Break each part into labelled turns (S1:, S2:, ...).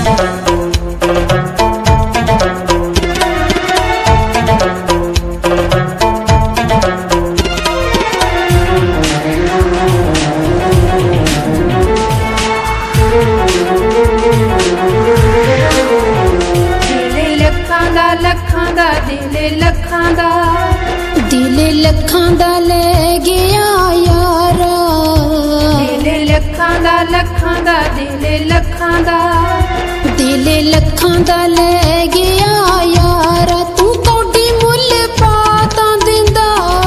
S1: दिल लखां दा ले गया यारा,
S2: दिल लखां दा दिल लखां दा,
S1: दिल लखां दा ले गया यारा। तू कौडी मुल पातां दिंदा,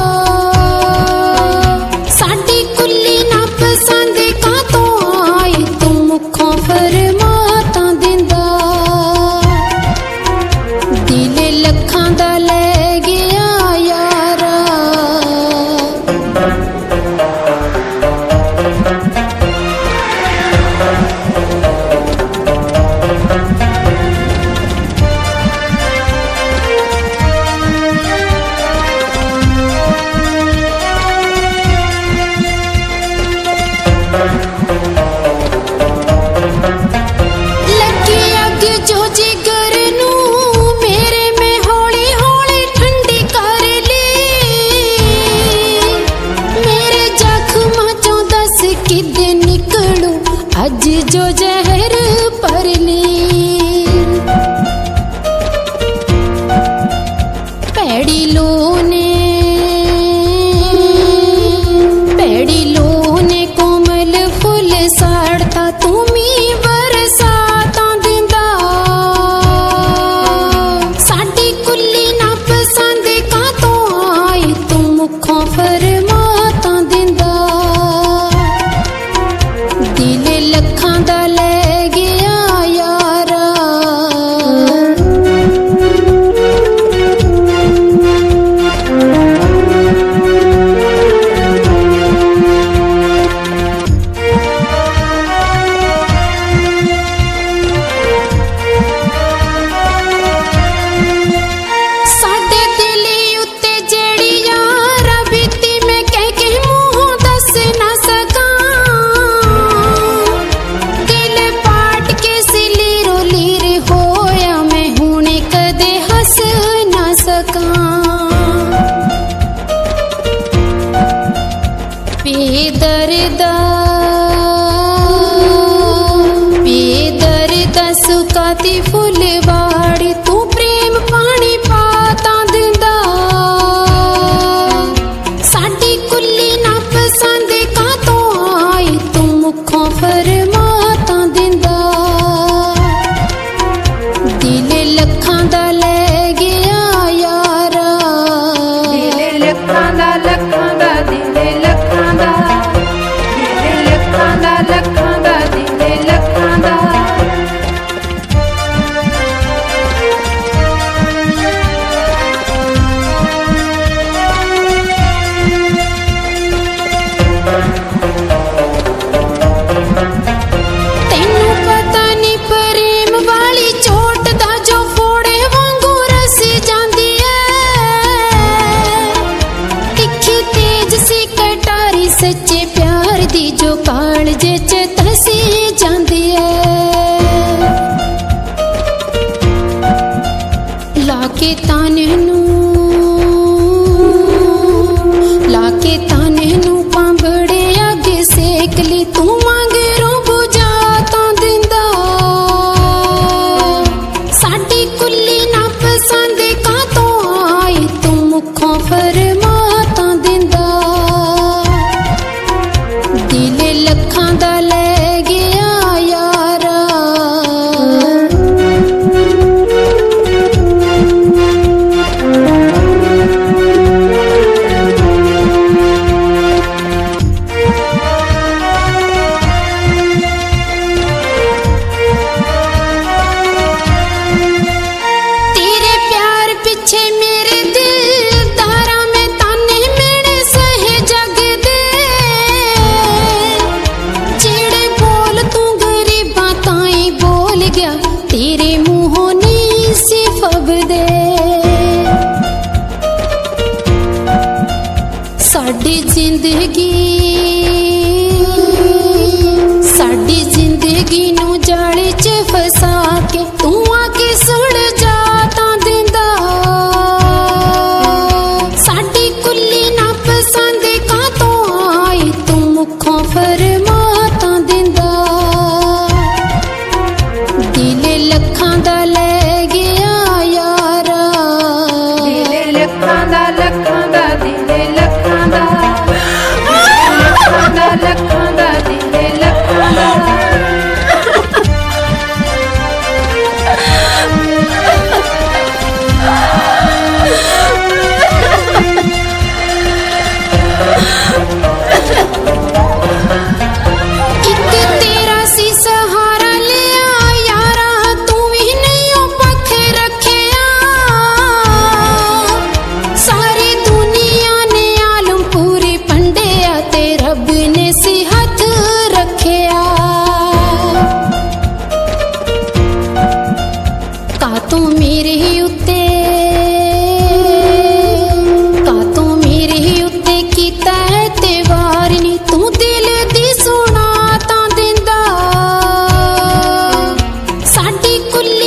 S1: साडी कुल्ली ना पसंद कातों आई, तू मुखों फरमातां दिंदा। दिल लखां दा ले गया यारा, लगी अग जो जिगर नू मेरे में हौली हौली ठंडी कर ली। मेरे जख्मां चों दस किदे निकलू अज जो जहर पर ली। पैड़ी लो ने कोमल फुल साड़ता, तुमी बरसातां दिंदा। साडी कुल्ली ना पसंद कातों आई, तू मुखों फरमातां दिंदा। दिल लखां दा ले गया यारा, साडे दिली उत्ते जेड़ी यारा बीती मैं कह के मुंह दस ना सकां। दिल पाट के सिलीरो लीर होया, मैं हुणे कदे हस ना सकां। बेदर्दा सुकाती फुलवाड़ी, तू प्रेम पानी पातां दिंदा। साडी कुल्ली ना पसंद कातों आई, तू मुखों फरमातां दिंदा। दिल लखां दा ले गया यारा,
S2: दिल लखां दा दिल लखां दा, दिल लखां दा दिल लखां दा।
S1: तैनू पता नी प्रेम वाली चोट दा जो फोड़े वांगू रसी जांदी ऐ। तिखी तेज सी कटारी सच्चे प्यार दी जो कालजे च तसी जांदी ऐ। लाके ताने नू पांबड़े अग सेक ली, तू मंगरों बुझातां दिंदा। साडी कुल्ली ना पसंद कातों आई, तू मुखों फरमातां दिंदा। दिल लखां दा ले गया यारा, तेरे प्यार पिछे मेरे दिलदारा में ताने मेरे सहे जग दे। जेड़े बोल तू गरीबां ताईं बोल गया, तेरे मुंहों नहीं सी फबदे। साडी जिंदगी नू जाले च फसा ਦੀ ਕੁੱਲੀ